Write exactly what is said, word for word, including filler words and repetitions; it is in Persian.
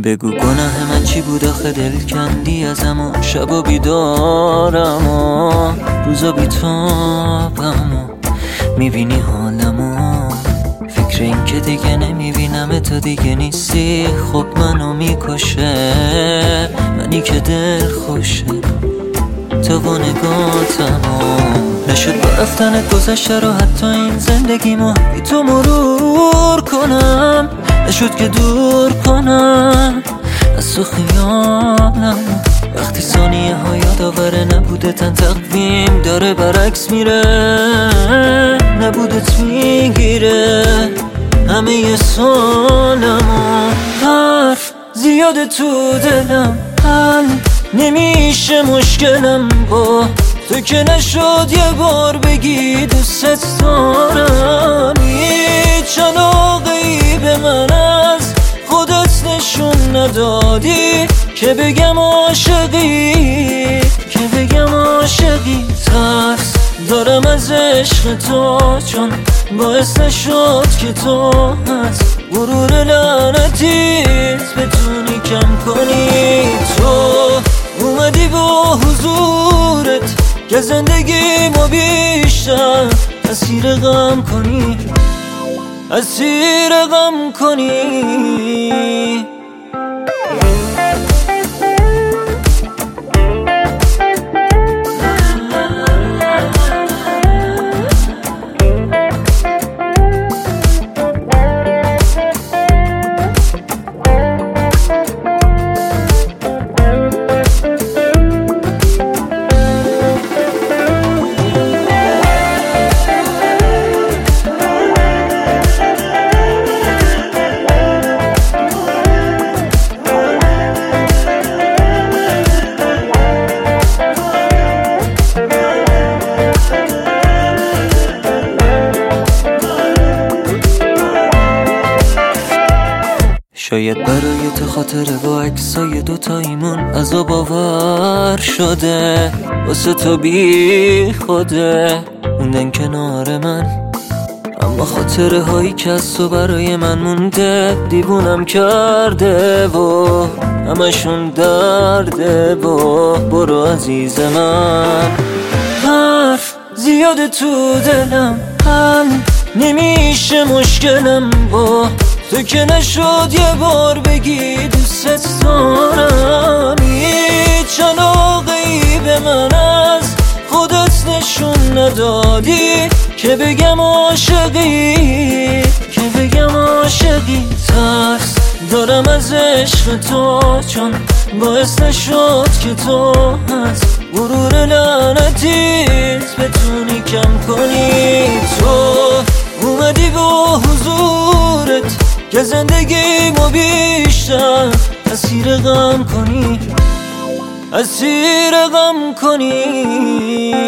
بگو گناه من چی بود آخه دل کندی ازم و شب و بیدارم و روزا بیتابم و میبینی حالمو، فکر این که دیگه نمیبینم تو دیگه نیستی خب منو میکشه، منی که دل خوشه تو با نگاتمو. نشد با رفتنت گذشته رو حتی این زندگیمو بی تو مرور کنم، نشد که دور کنم از تو خیالم. وقتی ثانیه ها یادآوره نبوده تن تقویم داره برعکس میره، نبودت میگیره همه ی سالمو. حرف زیاده تو دلم حل نمیشه مشکلم با تو که نشد یه بار بگی دوست دارم. هیچ علاقه‌ای به من از خودت نشون ندادی که بگم عاشقی، که بگم عاشقی. ترس دارم از عشق تو چون باعث نشد که تو از غرور لعنتیت بتونی کم کنی. تو اومدی با حضورت که زندگی ما بیشتر اسیر غم کنی، اسیر غم کنی. شاید برای تو خاطره با عکسای دوتاییمون عذاب آور شده، واسه تو بی خوده موندن کنار من، اما خاطره هایی که از تو برای من مونده دیوونم کرده و همشون درده و برو عزیز من. حرف زیاده تو دلم حل نمیشه مشکلم با تو که نشد یه بار بگی دوست دارم. هیچ علاقه‌ای به من از خودت نشون ندادی که بگم عاشقی، که بگم عاشقی. ترس دارم از عشق تو چون باعث نشد که تو از غرور لعنتیت بتونی کم کنی. تو اومدی با حضورت که زندگی ما بیشتر اسیر غم کنی، اسیر غم کنی.